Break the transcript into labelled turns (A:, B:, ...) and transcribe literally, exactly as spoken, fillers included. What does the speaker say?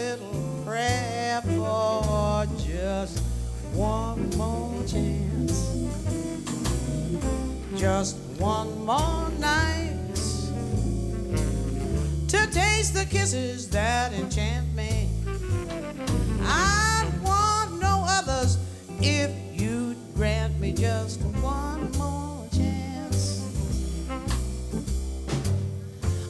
A: little prayer for just one more chance, just one more night to taste the kisses that enchant me.